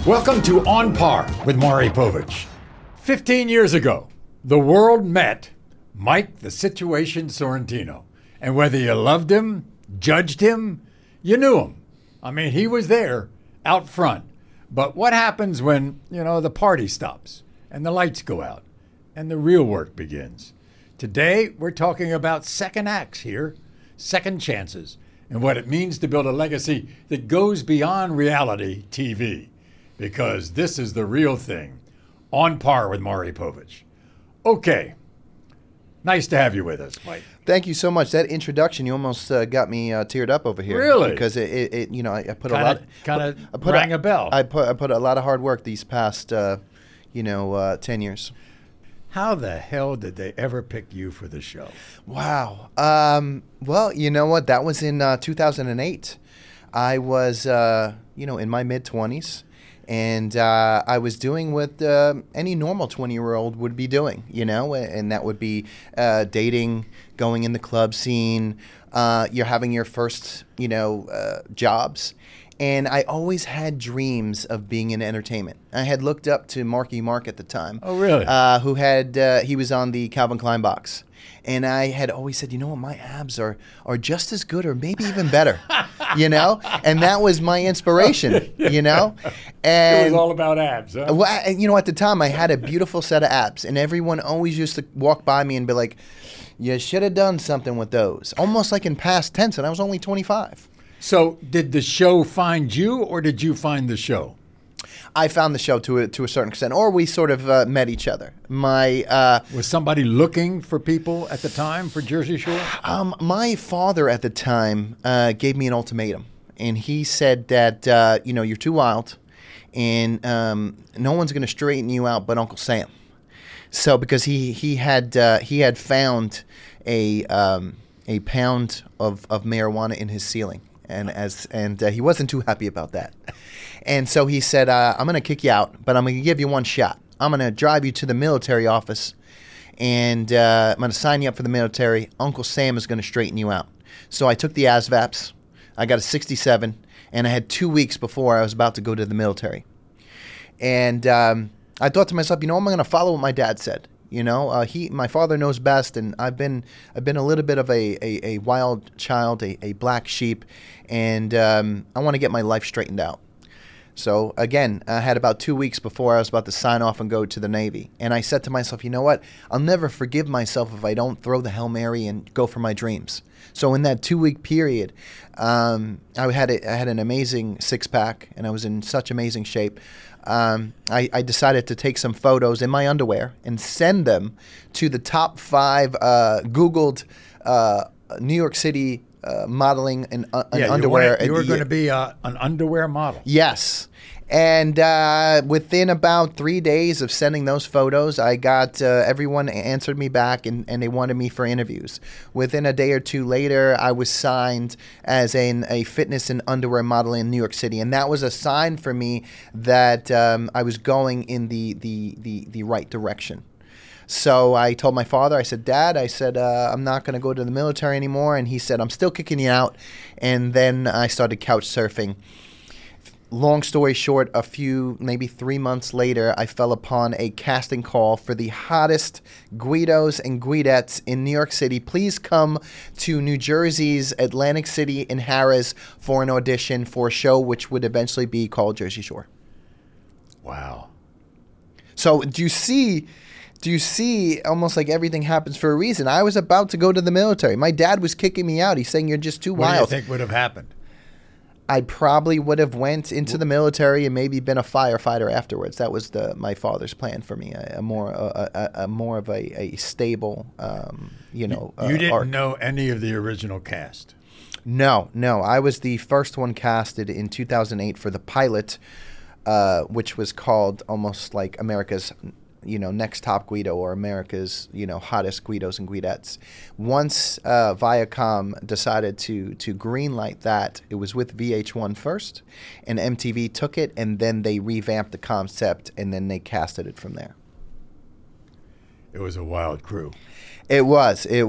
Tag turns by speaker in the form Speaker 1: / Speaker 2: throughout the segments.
Speaker 1: Welcome to On Par with Maury Povich. 15 years ago, the world met Mike the Situation Sorrentino. And whether you loved him, judged him, you knew him. I mean, he was there out front. But what happens when, the party stops and the lights go out and the real work begins? Today, we're talking about second acts here, second chances, and what it means to build a legacy that goes beyond reality TV. Because this is the real thing. On Par with Maury Povich. Okay. Nice to have you with us, Mike.
Speaker 2: Thank you so much. That introduction, you almost got me teared up over here.
Speaker 1: Really?
Speaker 2: Because I put
Speaker 1: rang a bell.
Speaker 2: I put a lot of hard work these past, 10 years.
Speaker 1: How the hell did they ever pick you for the show?
Speaker 2: Wow. Well, you know what? That was in 2008. I was, in my mid-20s. And I was doing what any normal 20-year-old would be doing, and that would be dating, going in the club scene. You're having your first, jobs. And I always had dreams of being in entertainment. I had looked up to Marky Mark at the time.
Speaker 1: Oh, really?
Speaker 2: He was on the Calvin Klein box. And I had always said, my abs are just as good or maybe even better, And that was my inspiration, And
Speaker 1: it was all about abs, huh?
Speaker 2: Well, at the time, I had a beautiful set of abs. And everyone always used to walk by me and be like, you should have done something with those. Almost like in past tense, and I was only 25.
Speaker 1: So did the show find you or did you find the show?
Speaker 2: I found the show to a certain extent, or we sort of met each other.
Speaker 1: Was somebody looking for people at the time for Jersey Shore?
Speaker 2: My father at the time gave me an ultimatum, and he said that you're too wild, and no one's going to straighten you out but Uncle Sam. So because he had found a pound of marijuana in his ceiling. And he wasn't too happy about that. And so he said, I'm going to kick you out, but I'm going to give you one shot. I'm going to drive you to the military office, and I'm going to sign you up for the military. Uncle Sam is going to straighten you out. So I took the ASVABs. I got a 67, and I had 2 weeks before I was about to go to the military. And I thought to myself, I'm going to follow what my dad said. My father knows best, and I've been a little bit of a wild child, a black sheep, and I want to get my life straightened out. So again, I had about 2 weeks before I was about to sign off and go to the Navy, and I said to myself, you know what? I'll never forgive myself if I don't throw the Hail Mary and go for my dreams. So in that 2 week period, I had an amazing six pack, and I was in such amazing shape. I decided to take some photos in my underwear and send them to the top 5 Googled New York City modeling and underwear.
Speaker 1: You were going to be an underwear model.
Speaker 2: Yes. And within about 3 days of sending those photos, I got everyone answered me back, and they wanted me for interviews. Within a day or two later, I was signed as a fitness and underwear model in New York City, and that was a sign for me that I was going in the right direction. So I told my father, I said, Dad, I'm not going to go to the military anymore. And he said, I'm still kicking you out. And then I started couch surfing. Long story short, maybe 3 months later, I fell upon a casting call for the hottest Guidos and Guidettes in New York City. Please come to New Jersey's Atlantic City in Harrah's for an audition for a show which would eventually be called Jersey Shore.
Speaker 1: Wow.
Speaker 2: So do you see almost like everything happens for a reason? I was about to go to the military. My dad was kicking me out. He's saying, you're just too wild.
Speaker 1: What do you think would have happened?
Speaker 2: I probably would have went into the military and maybe been a firefighter afterwards. That was my father's plan for me, a more of a stable,
Speaker 1: You didn't
Speaker 2: arc.
Speaker 1: know any of the original cast?
Speaker 2: No. I was the first one casted in 2008 for the pilot, which was called almost like America's Next Top Guido, or America's, hottest Guidos and Guidettes. Once Viacom decided to greenlight that, it was with VH1 first, and MTV took it, and then they revamped the concept, and then they casted it from there.
Speaker 1: It was a wild crew.
Speaker 2: It was. I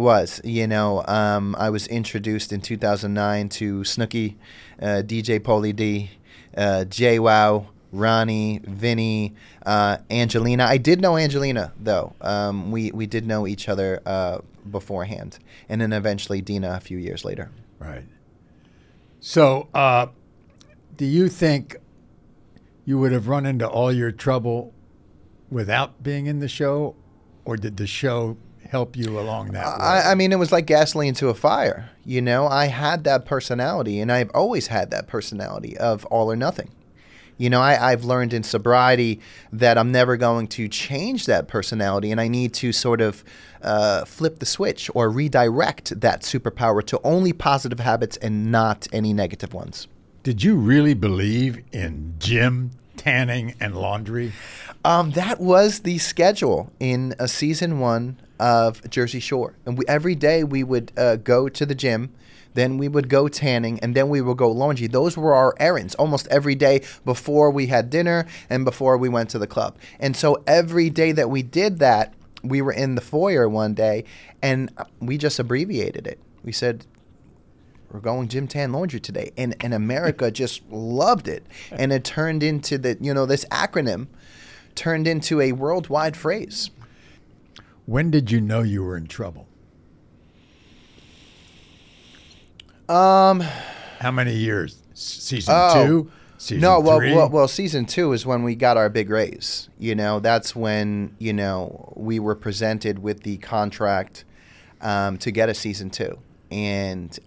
Speaker 2: was introduced in 2009 to Snooki, DJ Pauly D, JWoww, Ronnie, Vinny, Angelina. I did know Angelina, though. We did know each other beforehand. And then eventually Dina a few years later.
Speaker 1: Right. So do you think you would have run into all your trouble without being in the show? Or did the show help you along that way?
Speaker 2: I mean, it was like gasoline to a fire. You know, I had that personality, and I've always had that personality of all or nothing. You know, I've learned in sobriety that I'm never going to change that personality, and I need to sort of flip the switch or redirect that superpower to only positive habits and not any negative ones.
Speaker 1: Did you really believe in gym, tanning, and laundry?
Speaker 2: That was the schedule in season 1 of Jersey Shore. And every day we would go to the gym, then we would go tanning, and then we would go laundry. Those were our errands almost every day before we had dinner and before we went to the club. And so every day that we did that, we were in the foyer one day, and we just abbreviated it. We said, we're going gym, tan, laundry today. And America just loved it. And it turned into this acronym turned into a worldwide phrase.
Speaker 1: When did you know you were in trouble?
Speaker 2: How
Speaker 1: many years? Season 2? Season 3?
Speaker 2: Well, season 2 is when we got our big raise. You know, that's when, we were presented with the contract to get a season 2. And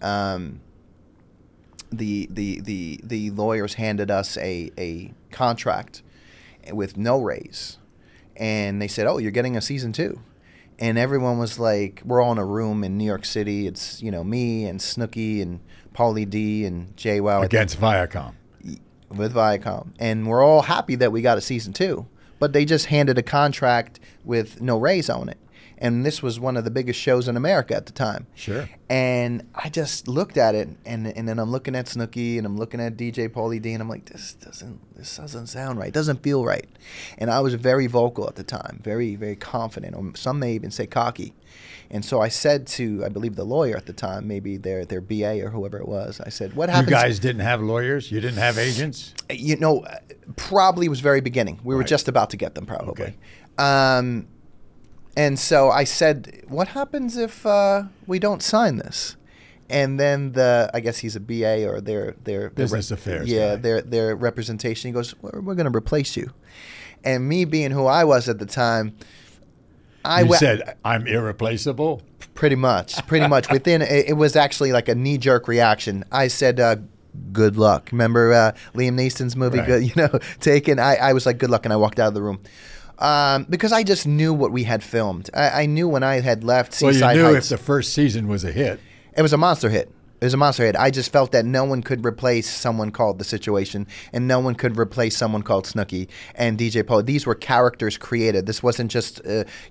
Speaker 2: the lawyers handed us a contract with no raise, and they said, "Oh, you're getting a season 2," and everyone was like, "We're all in a room in New York City. It's me and Snooki and Pauly D and JWoww
Speaker 1: against Viacom,
Speaker 2: with Viacom, and we're all happy that we got a season 2, but they just handed a contract with no raise on it." And this was one of the biggest shows in America at the time.
Speaker 1: Sure.
Speaker 2: And I just looked at it, and then I'm looking at Snooki, and I'm looking at DJ Pauly D, and I'm like, this doesn't sound right. It doesn't feel right. And I was very vocal at the time, very, very confident, or some may even say cocky. And so I said to, I believe, the lawyer at the time, maybe their BA or whoever it was, I said, what happens?
Speaker 1: You guys didn't have lawyers? You didn't have agents?
Speaker 2: Probably was very beginning. We were just about to get them, probably. Okay. And so I said, what happens if we don't sign this? And then I guess he's a BA or their
Speaker 1: business affairs.
Speaker 2: Yeah,
Speaker 1: guy.
Speaker 2: their representation. He goes, we're going to replace you. And me being who I was at the time,
Speaker 1: you said, I'm irreplaceable?
Speaker 2: Pretty much. Within, it was actually like a knee-jerk reaction. I said, good luck. Remember Liam Neeson's movie, right. Taken? I was like, good luck, and I walked out of the room. Because I just knew what we had filmed. I knew when I had left Seaside
Speaker 1: Heights. Well, you knew
Speaker 2: Heights,
Speaker 1: if the first season was a hit.
Speaker 2: It was a monster hit. I just felt that no one could replace someone called The Situation, and no one could replace someone called Snooki and DJ Pauly. These were characters created. This wasn't just,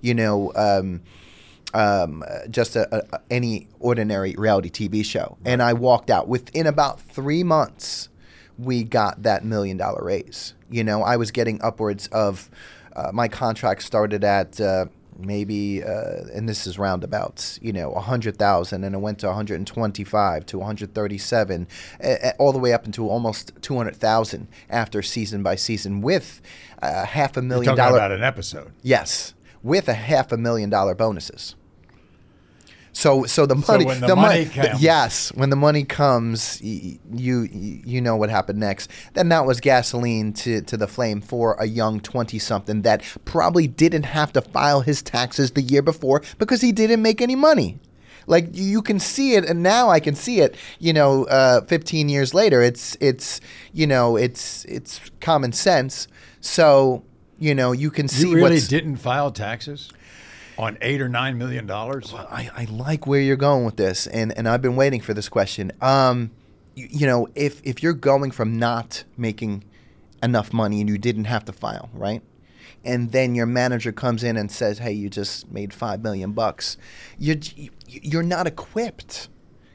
Speaker 2: just any ordinary reality TV show. Right. And I walked out. Within about 3 months, we got that $1 million raise. I was getting upwards of... my contract started at maybe, and this is roundabouts, 100,000, and it went to 125 to 137, all the way up into almost 200,000 after season by season with $500,000.
Speaker 1: You're talking about an episode.
Speaker 2: Yes, with $500,000 bonuses. So the money,
Speaker 1: when the money comes.
Speaker 2: Yes, when the money comes, you know what happened next. Then that was gasoline to the flame for a young 20-something that probably didn't have to file his taxes the year before because he didn't make any money. Like you can see it, and now I can see it. 15 years later, it's common sense. So you can see.
Speaker 1: You really didn't file taxes on $8 or $9 million?
Speaker 2: Well, I like where you're going with this, and I've been waiting for this question. If you're going from not making enough money and you didn't have to file, right? And then your manager comes in and says, "Hey, you just made $5 million." You're not equipped,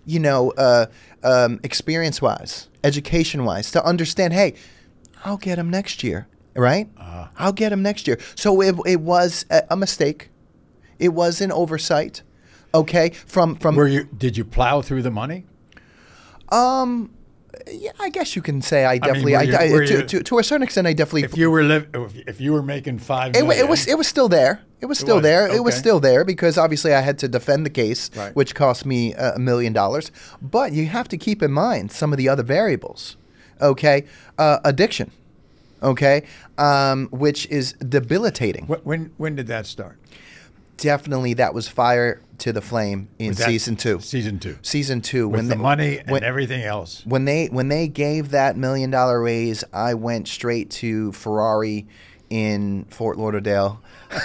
Speaker 2: experience-wise, education-wise, to understand. Hey, I'll get him next year, right? I'll get him next year. So it was a mistake. It was an oversight. Okay, from
Speaker 1: did you plow through the money?
Speaker 2: Yeah, I guess you can say I
Speaker 1: mean,
Speaker 2: definitely.
Speaker 1: were you-
Speaker 2: To a certain extent, I definitely.
Speaker 1: If you were making $5
Speaker 2: It,
Speaker 1: million,
Speaker 2: it was still there. It was still
Speaker 1: was,
Speaker 2: there. It was
Speaker 1: okay.
Speaker 2: still there because obviously I had to defend the case,
Speaker 1: Right.
Speaker 2: which cost me $1 million. But you have to keep in mind some of the other variables. Okay, addiction. Okay, which is debilitating.
Speaker 1: when did that start?
Speaker 2: Definitely, that was fire to the flame in
Speaker 1: Was that
Speaker 2: season 2.
Speaker 1: Season 2.
Speaker 2: Season 2,
Speaker 1: With the money and everything else.
Speaker 2: when they gave that $1 million raise, I went straight to Ferrari in Fort Lauderdale.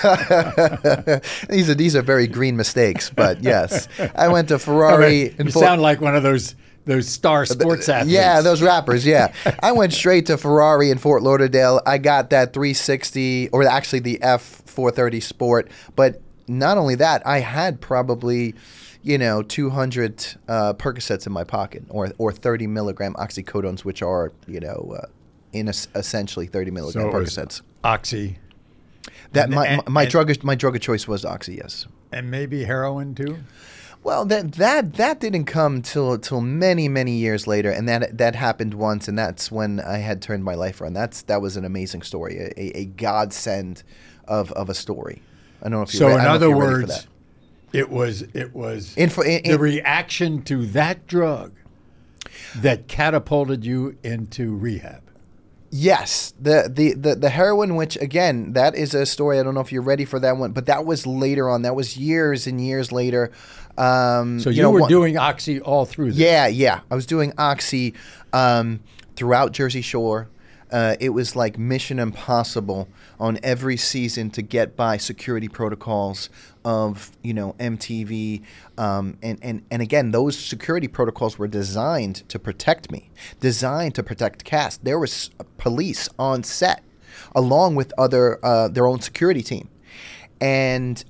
Speaker 2: These are very green mistakes, but yes, I went to Ferrari.
Speaker 1: You sound like one of those star sports athletes.
Speaker 2: Yeah, those rappers. Yeah, I went straight to Ferrari in Fort Lauderdale. I got that 360, or actually the F430 Sport. But not only that, I had probably 200 Percocets in my pocket, or 30 milligram oxycodones, which are essentially 30 milligram
Speaker 1: So it was
Speaker 2: Percocets.
Speaker 1: Oxy.
Speaker 2: That
Speaker 1: and-
Speaker 2: my
Speaker 1: and-
Speaker 2: drug of choice was Oxy. Yes.
Speaker 1: And maybe heroin too.
Speaker 2: Well, that didn't come till many years later, and that happened once, and that's when I had turned my life around. That was an amazing story, a godsend of a story. I don't know if you're
Speaker 1: So in
Speaker 2: I don't know
Speaker 1: other
Speaker 2: if you're ready for
Speaker 1: words,
Speaker 2: that.
Speaker 1: it was
Speaker 2: In-
Speaker 1: the reaction to that drug that catapulted you into rehab.
Speaker 2: Yes, the heroin, which again, that is a story. I don't know if you're ready for that one, but that was later on. That was years and years later.
Speaker 1: So you were doing Oxy all through this.
Speaker 2: Yeah. I was doing Oxy throughout Jersey Shore. It was like mission impossible on every season to get by security protocols of MTV, and again, those security protocols were designed to protect me, designed to protect cast. There was police on set, along with other their own security team, and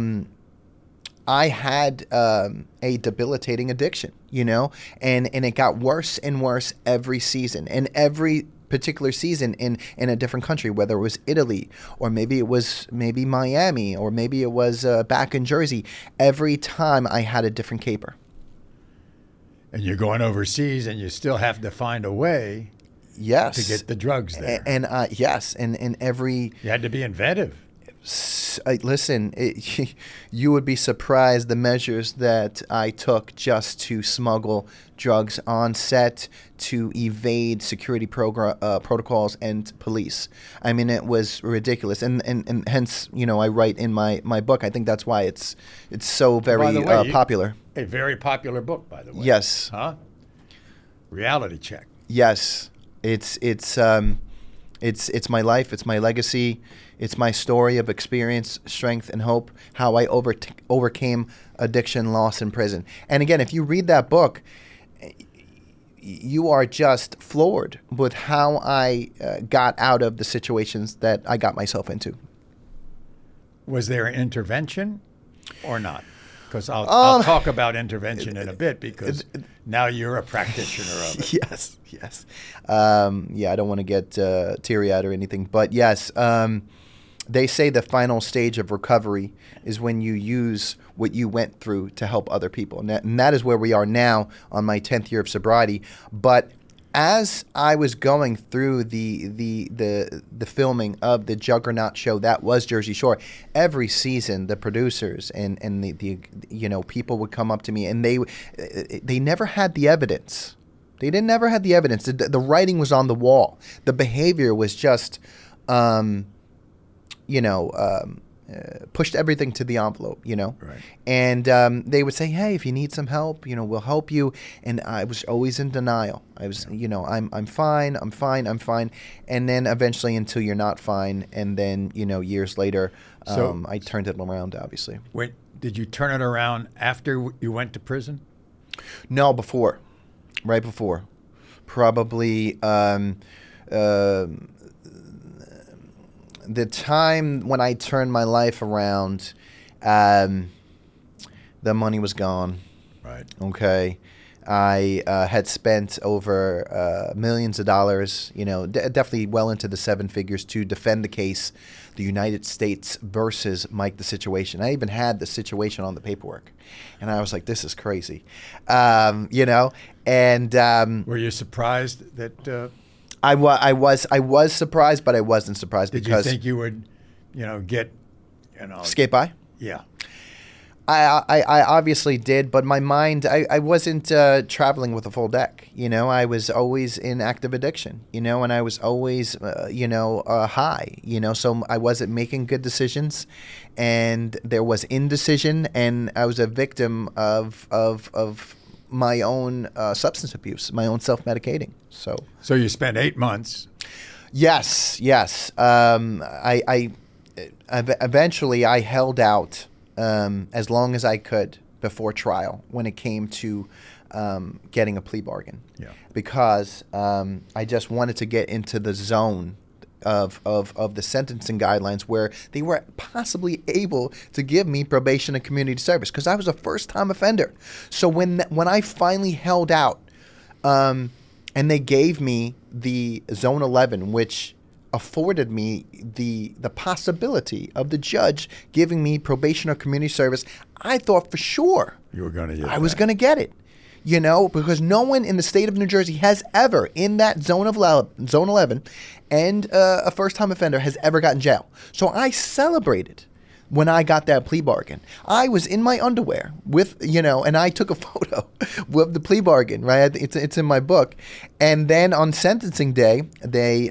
Speaker 2: I had a debilitating addiction, and it got worse and worse every season, and every particular season in a different country, whether it was Italy or maybe it was Miami or maybe it was back in Jersey. Every time I had a different caper.
Speaker 1: And you're going overseas, and you still have to find a way
Speaker 2: Yes.
Speaker 1: to get the drugs there.
Speaker 2: And yes, and every
Speaker 1: You had to be inventive.
Speaker 2: listen, you would be surprised the measures that I took just to smuggle drugs on set, to evade security protocols and police. I mean, it was ridiculous, and hence, I write in my book. I think that's why it's so
Speaker 1: By
Speaker 2: very
Speaker 1: the way,
Speaker 2: popular.
Speaker 1: A very popular book, by the way.
Speaker 2: Yes.
Speaker 1: Huh? Reality Check.
Speaker 2: Yes, it's my life. It's my legacy. It's my story of experience, strength, and hope. How I overcame addiction, loss, and prison. And again, if you read that book, you are just floored with how I got out of the situations that I got myself into.
Speaker 1: Was there an intervention or not? Because I'll talk about intervention in a bit, because now you're a practitioner of it.
Speaker 2: Yes. I don't want to get teary-eyed or anything, but yes, they say the final stage of recovery is when you use what you went through to help other people, and that is where we are now on my 10th year of sobriety. But as I was going through the filming of the juggernaut show that was Jersey Shore, every season the producers and the people would come up to me, and they never had the evidence. They didn't never had the evidence. The writing was on the wall. The behavior was just, pushed everything to the envelope,
Speaker 1: Right.
Speaker 2: And they would say, hey, if you need some help, we'll help you. And I was always in denial. I was, I'm fine. And then eventually until you're not fine. And then, years later, I turned it around, obviously.
Speaker 1: Did you turn it around after you went to prison?
Speaker 2: No, before. Right before. Probably the time when I turned my life around, the money was gone.
Speaker 1: Right.
Speaker 2: Okay. I had spent over millions of dollars, definitely well into the seven figures to defend the case, the United States versus Mike the Situation. I even had the situation on the paperwork. And I was like, this is crazy. And
Speaker 1: were you surprised that
Speaker 2: I was surprised, but I wasn't surprised
Speaker 1: did
Speaker 2: because
Speaker 1: you think you would, get,
Speaker 2: skate by?
Speaker 1: Yeah.
Speaker 2: I obviously did, but my mind, I wasn't traveling with a full deck. I was always in active addiction, and I was always, high, so I wasn't making good decisions, and there was indecision, and I was a victim of my own substance abuse, my own self-medicating. So
Speaker 1: you spent 8 months.
Speaker 2: Yes. I eventually I held out as long as I could before trial when it came to getting a plea bargain.
Speaker 1: Yeah.
Speaker 2: Because I just wanted to get into the zone of the sentencing guidelines where they were possibly able to give me probation and community service because I was a first-time offender. So when I finally held out and they gave me the Zone 11, which afforded me the possibility of the judge giving me probation or community service, I thought for sure
Speaker 1: You were going to get
Speaker 2: I was going to get it. Because no one in the state of New Jersey has ever, in that Zone 11, and a first-time offender has ever gotten jail. So I celebrated when I got that plea bargain. I was in my underwear with, and I took a photo with the plea bargain, right? It's in my book. And then on sentencing day, they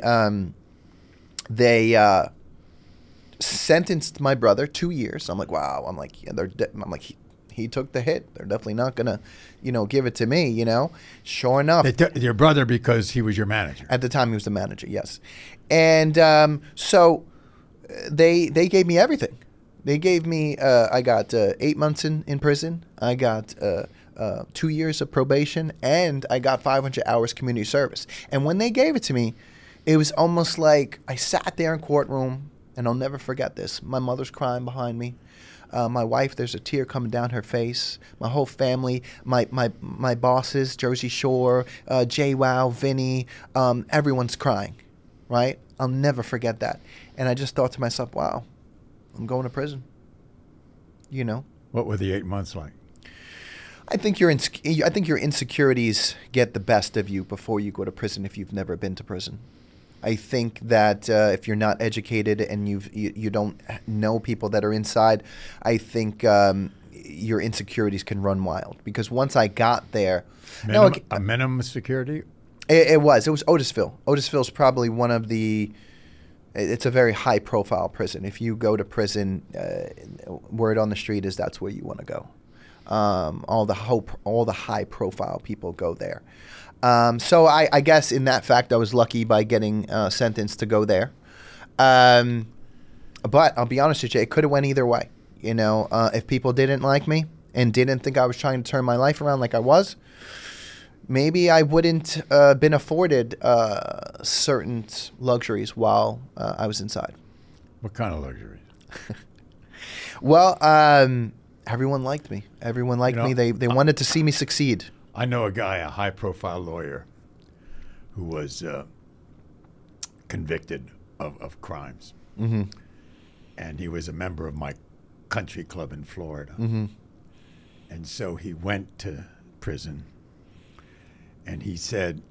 Speaker 2: sentenced my brother 2 years. I'm like, wow. I'm like, yeah, he took the hit. They're definitely not gonna, give it to me. Sure enough,
Speaker 1: your brother because he was your manager.
Speaker 2: At the time, he was the manager. Yes, and so they gave me everything. They gave me. I got 8 months in prison. I got 2 years of probation, and I got 500 hours community service. And when they gave it to me, it was almost like I sat there in courtroom, and I'll never forget this. My mother's crying behind me. My wife, there's a tear coming down her face. My whole family, my bosses, Jersey Shore, JWoww, Vinny, everyone's crying, right? I'll never forget that. And I just thought to myself, wow, I'm going to prison.
Speaker 1: What were the 8 months like?
Speaker 2: I think your insecurities get the best of you before you go to prison if you've never been to prison. I think that if you're not educated and you don't know people that are inside, I think your insecurities can run wild. Because once I got there,
Speaker 1: a minimum security.
Speaker 2: It was Otisville. Otisville's probably one of the. It's a very high profile prison. If you go to prison, word on the street is that's where you want to go. All the high profile people go there. So I guess in that fact, I was lucky by getting sentenced to go there. But I'll be honest with you, it could have went either way. If people didn't like me and didn't think I was trying to turn my life around like I was, maybe I wouldn't been afforded certain luxuries while I was inside.
Speaker 1: What kind of luxuries?
Speaker 2: Well, everyone liked me. Everyone liked me. They wanted to see me succeed.
Speaker 1: I know a guy, a high-profile lawyer, who was convicted of crimes.
Speaker 2: Mm-hmm.
Speaker 1: And he was a member of my country club in Florida.
Speaker 2: Mm-hmm.
Speaker 1: And so he went to prison, and he said,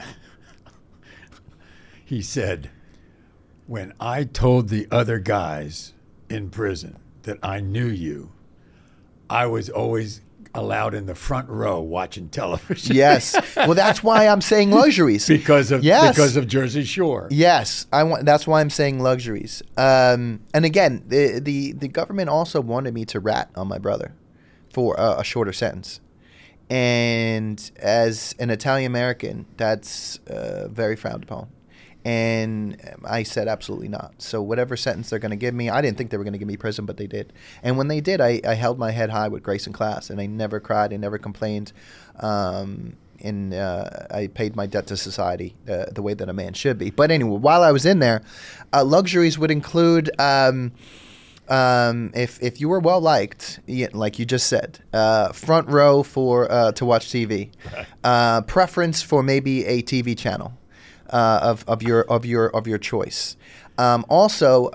Speaker 1: when I told the other guys in prison that I knew you, I was always allowed in the front row watching television.
Speaker 2: Yes. Well, that's why I'm saying luxuries.
Speaker 1: because of Jersey Shore.
Speaker 2: Yes. That's why I'm saying luxuries. And again, the government also wanted me to rat on my brother for a shorter sentence. And as an Italian American, that's very frowned upon. And I said absolutely not. So whatever sentence they're going to give me, I didn't think they were going to give me prison, but they did. And when they did, I held my head high with grace and class, and I never cried, I never complained. And I paid my debt to society the way that a man should be. But anyway, while I was in there, luxuries would include if you were well liked, like you just said, front row for to watch TV, preference for maybe a TV channel of your choice. Also,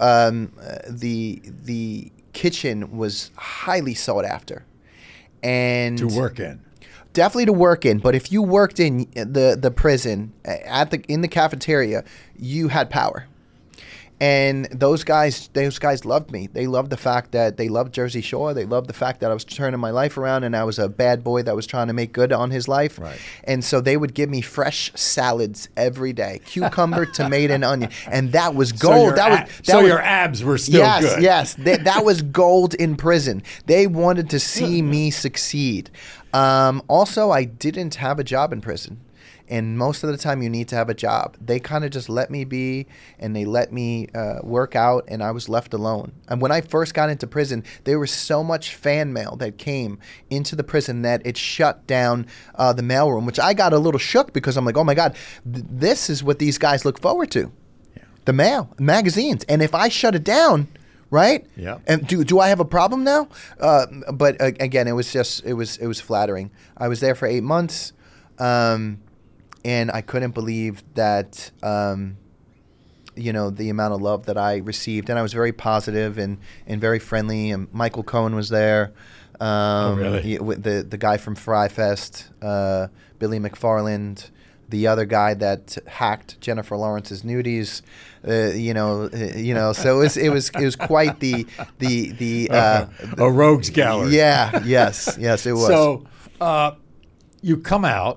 Speaker 2: the kitchen was highly sought after, and
Speaker 1: To work in.
Speaker 2: definitely to work in. But if you worked in the prison in the cafeteria, you had power. And those guys loved me. They loved the fact that they loved Jersey Shore. They loved the fact that I was turning my life around and I was a bad boy that was trying to make good on his life.
Speaker 1: Right.
Speaker 2: And so they would give me fresh salads every day, cucumber, tomato, and onion, and that was gold.
Speaker 1: Your abs were still good.
Speaker 2: Yes, that was gold in prison. They wanted to see me succeed. Also, I didn't have a job in prison. And most of the time you need to have a job. They kind of just let me be, and they let me work out, and I was left alone. And when I first got into prison, there was so much fan mail that came into the prison that it shut down the mailroom, which I got a little shook because I'm like, oh my God, this is what these guys look forward to. Yeah. The mail, magazines. And if I shut it down, right?
Speaker 1: Yeah.
Speaker 2: And do I have a problem now? But again, it was flattering. I was there for 8 months. And I couldn't believe that, the amount of love that I received. And I was very positive and very friendly. And Michael Cohen was there.
Speaker 1: Really?
Speaker 2: The guy from Fry Fest, Billy McFarland, the other guy that hacked Jennifer Lawrence's nudies. So it was quite the
Speaker 1: a rogues gallery.
Speaker 2: Yeah. Yes, it was.
Speaker 1: So you come out.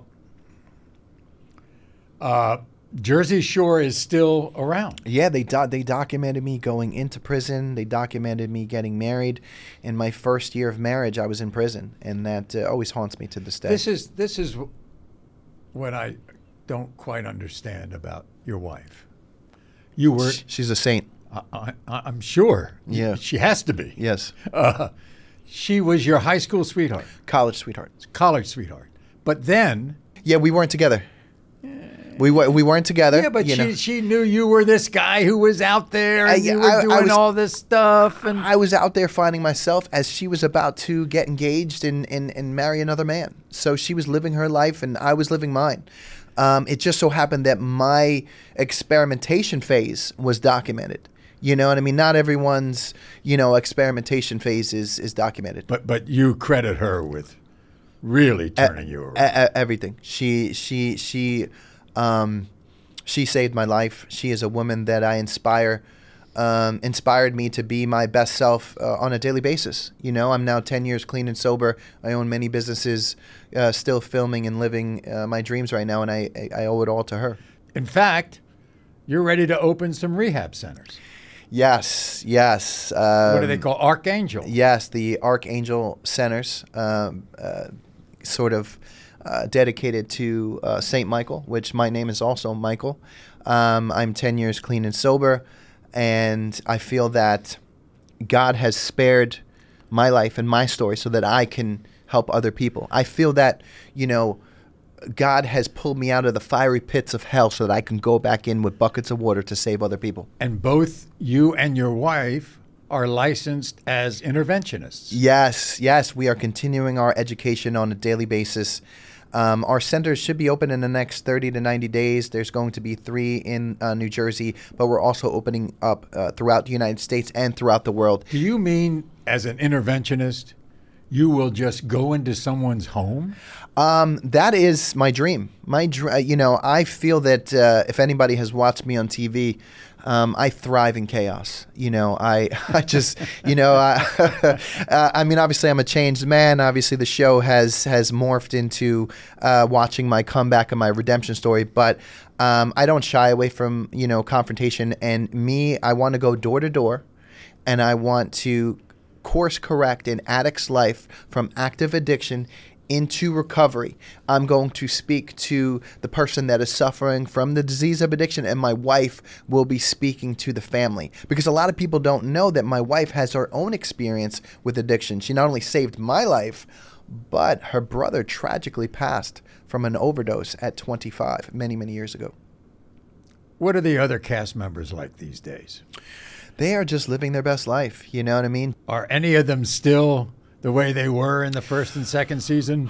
Speaker 1: Jersey Shore is still around.
Speaker 2: Yeah, they documented me going into prison. They documented me getting married. In my first year of marriage, I was in prison, and that always haunts me to this day.
Speaker 1: This is what I don't quite understand about your wife. You were
Speaker 2: She's a saint.
Speaker 1: I'm sure.
Speaker 2: Yeah,
Speaker 1: she has to be.
Speaker 2: Yes.
Speaker 1: She was your high school sweetheart,
Speaker 2: College sweetheart.
Speaker 1: college sweetheart. But then,
Speaker 2: Yeah, we weren't together. We weren't together.
Speaker 1: yeah, but she knew you were this guy who was out there and you were
Speaker 2: I
Speaker 1: doing
Speaker 2: was-
Speaker 1: all this stuff. And
Speaker 2: I was out there finding myself as she was about to get engaged and marry another man. So she was living her life and I was living mine. It just so happened that my experimentation phase was documented. You know what I mean? Not everyone's, experimentation phase is documented.
Speaker 1: but you credit her with really turning you around.
Speaker 2: Everything. She saved my life. She is a woman that I inspired me to be my best self on a daily basis. I'm now 10 years clean and sober. I own many businesses, still filming and living my dreams right now, and I owe it all to her.
Speaker 1: In fact, you're ready to open some rehab centers.
Speaker 2: Yes.
Speaker 1: What do they call Archangel?
Speaker 2: Yes, the Archangel Centers, dedicated to St. Michael, which my name is also Michael. I'm 10 years clean and sober, and I feel that God has spared my life and my story so that I can help other people. I feel that, God has pulled me out of the fiery pits of hell so that I can go back in with buckets of water to save other people.
Speaker 1: And both you and your wife are licensed as interventionists.
Speaker 2: Yes, we are continuing our education on a daily basis. Our centers should be open in the next 30 to 90 days. There's going to be 3 in New Jersey, but we're also opening up throughout the United States and throughout the world.
Speaker 1: Do you mean as an interventionist, you will just go into someone's home?
Speaker 2: That is my dream. I feel that if anybody has watched me on TV, I thrive in chaos. I just, I mean, obviously I'm a changed man. Obviously the show has morphed into watching my comeback and my redemption story, but I don't shy away from, confrontation. And I want to go door to door, and I want to course correct an addict's life from active addiction into recovery. I'm going to speak to the person that is suffering from the disease of addiction, and my wife will be speaking to the family. Because a lot of people don't know that my wife has her own experience with addiction. She not only saved my life, but her brother tragically passed from an overdose at 25, many, many years ago.
Speaker 1: What are the other cast members like these days?
Speaker 2: They are just living their best life. You know what I mean?
Speaker 1: Are any of them still the way they were in the first and second season?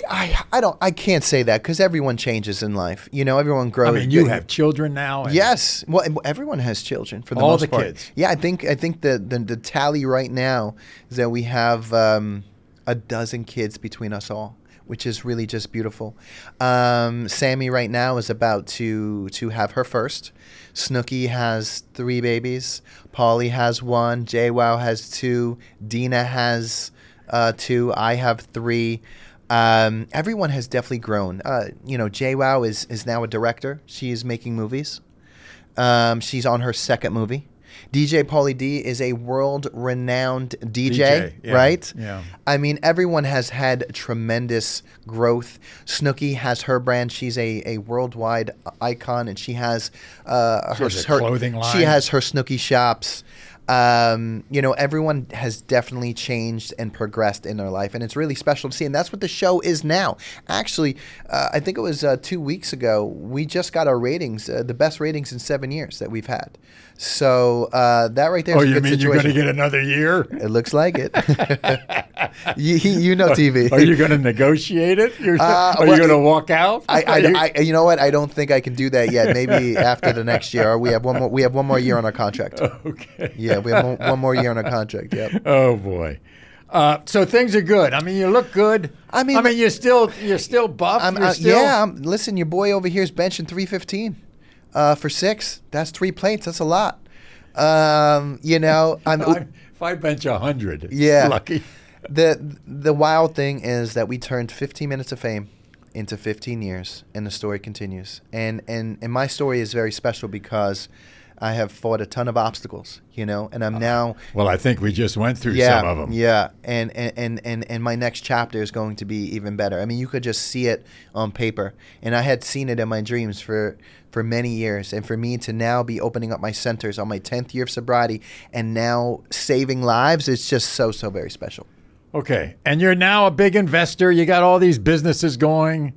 Speaker 2: I can't say that because everyone changes in life. You know, everyone grows.
Speaker 1: I mean, you have children now.
Speaker 2: Yes. Well, everyone has children for the
Speaker 1: all
Speaker 2: most
Speaker 1: the
Speaker 2: part.
Speaker 1: kids.
Speaker 2: Yeah, I think the tally right now is that we have a dozen kids between us all, which is really just beautiful. Sammy right now is about to have her first. Snooki has 3 babies. Paulie has 1. JWoww has 2. Dina has 2. I have 3. Everyone has definitely grown. You know, JWoww is now a director. She's making movies. She's on her second movie. DJ Pauly D is a world-renowned DJ,
Speaker 1: yeah,
Speaker 2: right?
Speaker 1: Yeah.
Speaker 2: I mean, everyone has had tremendous growth. Snooki has her brand. She's a worldwide icon, and she has her
Speaker 1: clothing line.
Speaker 2: She has her Snooki shops. You know, everyone has definitely changed and progressed in their life, and it's really special to see. And that's what the show is now. Actually, I think it was 2 weeks ago, we just got our ratings, the best ratings in 7 years that we've had. So that right there is a good situation.
Speaker 1: You're going to get another year?
Speaker 2: It looks like it. you know TV.
Speaker 1: Are you going to negotiate it? Are you going to walk out?
Speaker 2: You know what? I don't think I can do that yet. Maybe after the next year. Or we have one more year on our contract.
Speaker 1: Okay.
Speaker 2: Yeah, we have one more year on our contract. Yep.
Speaker 1: Oh boy. So things are good. I mean, you look good. I mean, you're still buff.
Speaker 2: Listen, your boy over here is benching 315 for 6. That's 3 plates. That's a lot. You know,
Speaker 1: if I bench 100,
Speaker 2: yeah,
Speaker 1: lucky.
Speaker 2: The wild thing is that we turned 15 minutes of fame into 15 years, and the story continues. And my story is very special because I have fought a ton of obstacles, you know, and I'm now.
Speaker 1: Well, I think we just went through some of them.
Speaker 2: Yeah, and my next chapter is going to be even better. I mean, you could just see it on paper, and I had seen it in my dreams for many years. And for me to now be opening up my centers on my 10th year of sobriety and now saving lives, it's just so very special.
Speaker 1: Okay, and you're now a big investor. You got all these businesses going.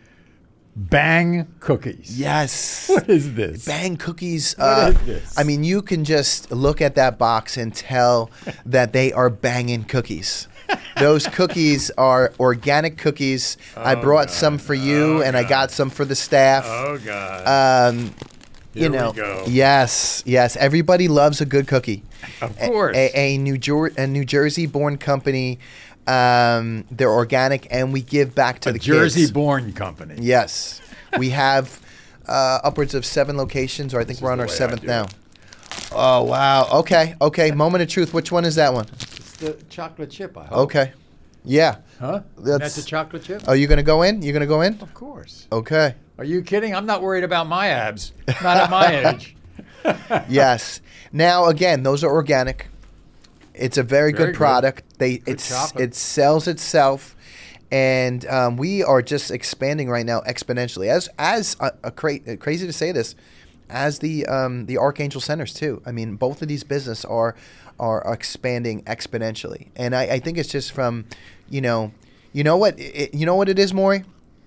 Speaker 1: Bang Cookies.
Speaker 2: Yes.
Speaker 1: What is this?
Speaker 2: Bang Cookies.
Speaker 1: What is this?
Speaker 2: I mean, you can just look at that box and tell that they are banging cookies. Those cookies are organic cookies. I brought some for you, and I got some for the staff.
Speaker 1: Oh, God.
Speaker 2: Here
Speaker 1: we go.
Speaker 2: Yes. Everybody loves a good cookie.
Speaker 1: Of course.
Speaker 2: A New Jersey-born company. They're organic, and we give back to the kids.
Speaker 1: Jersey-born company.
Speaker 2: Yes. We have upwards of 7 locations, or I think we're on our 7th now. Oh, wow. Okay. Moment of truth. Which one is that one?
Speaker 1: It's the chocolate chip, I hope.
Speaker 2: Okay. Yeah.
Speaker 1: Huh? That's a chocolate chip?
Speaker 2: Are you going to go in? You going to go in?
Speaker 1: Of course.
Speaker 2: Okay.
Speaker 1: Are you kidding? I'm not worried about my abs. Not at my age.
Speaker 2: Yes. Now, again, those are organic. It's a very good product. It sells itself, and we are just expanding right now exponentially. As crazy to say this, as the Archangel Centers too. I mean, both of these businesses are expanding exponentially, and I think it's just from, you know what it is, Maury.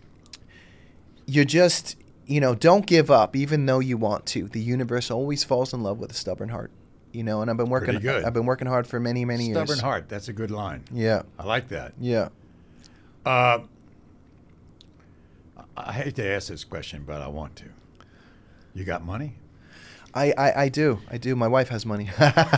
Speaker 2: You're just, don't give up, even though you want to. The universe always falls in love with a stubborn heart. And I've been working. I've been working hard for many years.
Speaker 1: Stubborn heart. That's a good line.
Speaker 2: Yeah,
Speaker 1: I like that.
Speaker 2: Yeah.
Speaker 1: I hate to ask this question, but I want to. You got money?
Speaker 2: I do. My wife has money.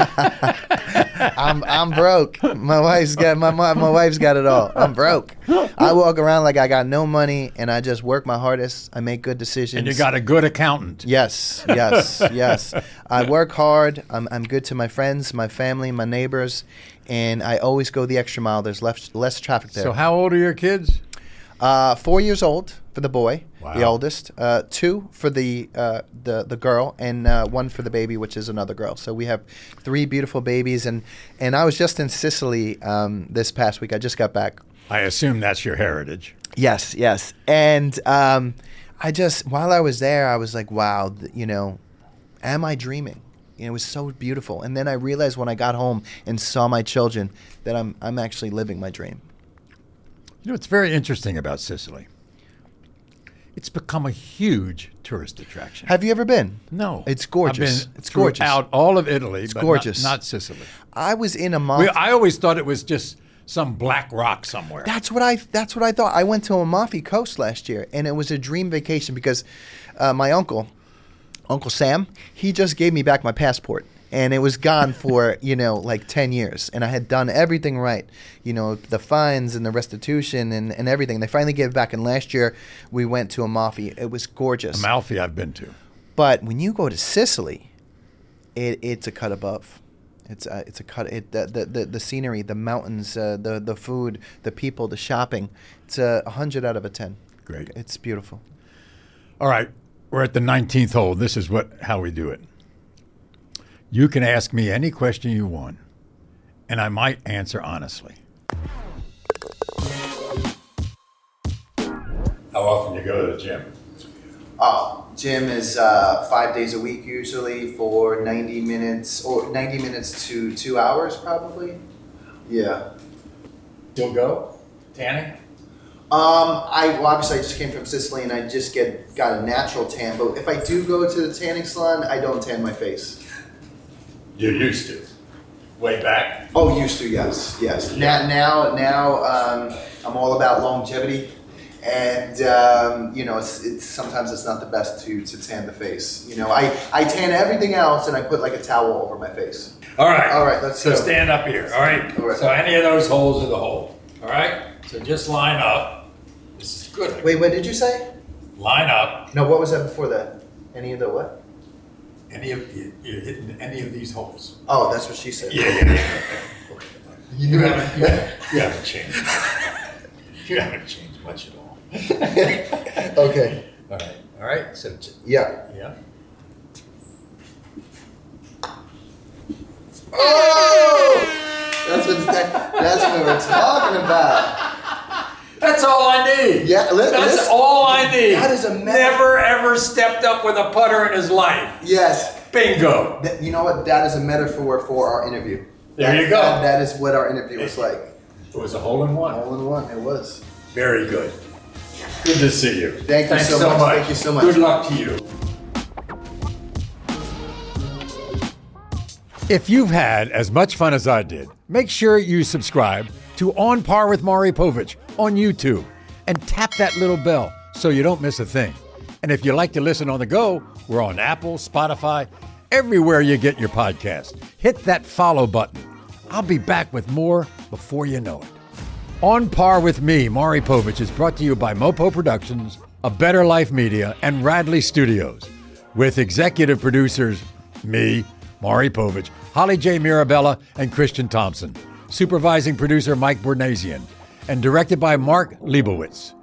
Speaker 2: I'm broke. My wife's got it all. I'm broke. I walk around like I got no money, and I just work my hardest. I make good decisions.
Speaker 1: And you got a good accountant.
Speaker 2: Yes. I work hard. I'm good to my friends, my family, my neighbors, and I always go the extra mile. There's less traffic there.
Speaker 1: So how old are your kids?
Speaker 2: 4 years old for the boy,
Speaker 1: wow.
Speaker 2: The oldest. 2 for the girl, and 1 for the baby, which is another girl. So we have 3 beautiful babies, and I was just in Sicily this past week. I just got back.
Speaker 1: I assume that's your heritage.
Speaker 2: Yes. And while I was there, I was like, wow, am I dreaming? It was so beautiful. And then I realized when I got home and saw my children that I'm actually living my dream.
Speaker 1: It's very interesting about Sicily. It's become a huge tourist attraction.
Speaker 2: Have you ever been?
Speaker 1: No.
Speaker 2: It's gorgeous.
Speaker 1: I've been
Speaker 2: It's gorgeous.
Speaker 1: throughout all of Italy,
Speaker 2: It's
Speaker 1: but
Speaker 2: gorgeous.
Speaker 1: Not Sicily.
Speaker 2: I was in Amalfi.
Speaker 1: I always thought it was just some black rock somewhere.
Speaker 2: That's what I thought. I went to Amalfi Coast last year, and it was a dream vacation because my Uncle Sam, he just gave me back my passport. And it was gone for, like 10 years. And I had done everything right. The fines and the restitution and everything. They finally gave it back. And last year, we went to Amalfi. It was gorgeous.
Speaker 1: Amalfi I've been to.
Speaker 2: But when you go to Sicily, it's a cut above. It's a cut. The scenery, the mountains, the food, the people, the shopping. It's 100 out of 10.
Speaker 1: Great.
Speaker 2: It's beautiful.
Speaker 1: All right. We're at the 19th hole. This is how we do it. You can ask me any question you want, and I might answer honestly. How often you go to the gym?
Speaker 2: Gym is 5 days a week usually for 90 minutes to 2 hours probably. Yeah.
Speaker 1: You'll go? Tanning?
Speaker 2: Obviously I just came from Sicily and I just got a natural tan. But if I do go to the tanning salon, I don't tan my face.
Speaker 1: You used to. Way back?
Speaker 2: Oh, used to, yes. Now, I'm all about longevity, and it's sometimes it's not the best to tan the face. I tan everything else, and I put like a towel over my face.
Speaker 1: All right.
Speaker 2: Let's
Speaker 1: so
Speaker 2: go.
Speaker 1: Stand up here. All right. So any of those holes are the hole. All right. So just line up. This is good.
Speaker 2: Wait, what did you say?
Speaker 1: Line up.
Speaker 2: No, what was that before that? Any of the what?
Speaker 1: You're hitting any of these holes.
Speaker 2: Oh, that's what she said.
Speaker 1: Yeah. You haven't changed. You haven't changed much at all.
Speaker 2: Okay.
Speaker 1: All right. So
Speaker 2: Yeah.
Speaker 1: Yeah.
Speaker 2: Oh! That's what we're talking about.
Speaker 1: That's all I need.
Speaker 2: Yeah,
Speaker 1: that's all I need.
Speaker 2: That is
Speaker 1: Never ever stepped up with a putter in his life.
Speaker 2: Yes.
Speaker 1: Bingo.
Speaker 2: You know what? That is a metaphor for our interview.
Speaker 1: There you go.
Speaker 2: That is what our interview was like.
Speaker 1: It was a hole in one.
Speaker 2: Hole in one. It was.
Speaker 1: Very good. Good to see you.
Speaker 2: Thanks so much. Thank you so much.
Speaker 1: Good luck to you. If you've had as much fun as I did, make sure you subscribe to On Par with Maury Povich on YouTube and tap that little bell so you don't miss a thing. And if you like to listen on the go, we're on Apple, Spotify, everywhere you get your podcast. Hit that follow button. I'll be back with more before you know it. On Par with me, Maury Povich, is brought to you by Mopo Productions, A Better Life Media, and Radley Studios, with executive producers me, Maury Povich, Holly J. Mirabella, and Christian Thompson. Supervising producer Mike Bornasian, and directed by Mark Leibowitz.